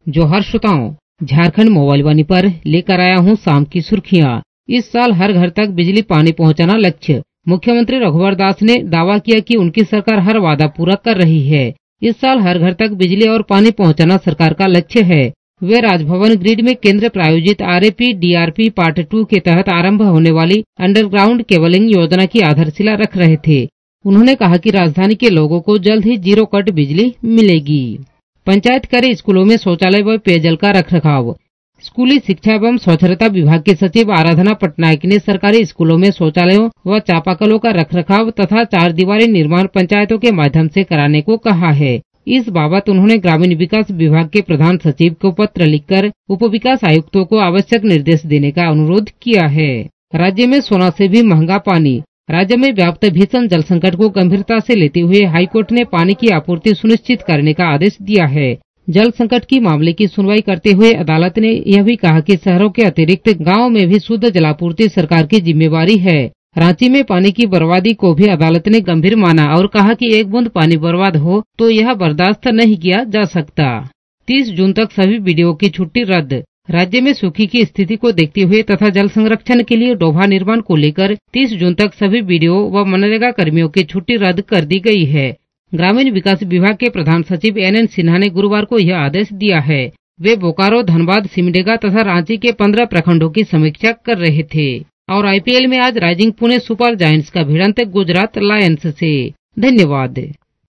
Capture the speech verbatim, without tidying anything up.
जोहार श्रोताओं, झारखंड मोबाइल वाणी पर लेकर आया हूं शाम की सुर्खियां। इस साल हर घर तक बिजली पानी पहुंचाना लक्ष्य। मुख्यमंत्री रघुवर दास ने दावा किया कि उनकी सरकार हर वादा पूरा कर रही है। इस साल हर घर तक बिजली और पानी पहुंचाना सरकार का लक्ष्य है। वे राजभवन ग्रिड में केंद्र प्रायोजित R A P D R P part two के तहत आरंभ होने वाली अंडरग्राउंड केबलिंग योजना की आधारशिला रख रहे थे। उन्होंने कहा कि राजधानी के लोगों को जल्द ही जीरो कट बिजली मिलेगी। पंचायत करे स्कूलों में शौचालय व पेयजल का रखरखाव। स्कूली शिक्षा एवं स्वच्छता विभाग के सचिव आराधना पटनायक ने सरकारी स्कूलों में शौचालयों व चापाकलों का रखरखाव तथा चार दीवारी निर्माण पंचायतों के माध्यम से कराने को कहा है। इस बाबत उन्होंने ग्रामीण विकास विभाग के प्रधान सचिव को पत्र लिखकर उप विकास आयुक्तों को आवश्यक निर्देश देने का अनुरोध किया है। राज्य में सोना से भी महंगा पानी। राज्य में व्याप्त भीषण जल संकट को गंभीरता से लेते हुए हाईकोर्ट ने पानी की आपूर्ति सुनिश्चित करने का आदेश दिया है। जल संकट की मामले की सुनवाई करते हुए अदालत ने यह भी कहा कि शहरों के अतिरिक्त गांवों में भी शुद्ध जलापूर्ति सरकार की जिम्मेवारी है। रांची में पानी की बर्बादी को भी अदालत ने गंभीर माना और कहा कि एक बूंद पानी बर्बाद हो तो यह बर्दाश्त नहीं किया जा सकता। तीस जून तक सभी बीडीओ की छुट्टी रद्द। राज्य में सूखी की स्थिति को देखते हुए तथा जल संरक्षण के लिए डोभा निर्माण को लेकर तीस जून तक सभी बीडीओ व मनरेगा कर्मियों की छुट्टी रद्द कर दी गई है। ग्रामीण विकास विभाग के प्रधान सचिव एन एन सिन्हा ने गुरुवार को यह आदेश दिया है। वे बोकारो, धनबाद, सिमडेगा तथा रांची के पंद्रह प्रखंडों की समीक्षा कर रहे थे। और आई पी एल में आज राइजिंग पुणे सुपर जायंट्स का भिड़ंत गुजरात लायंस से। धन्यवाद।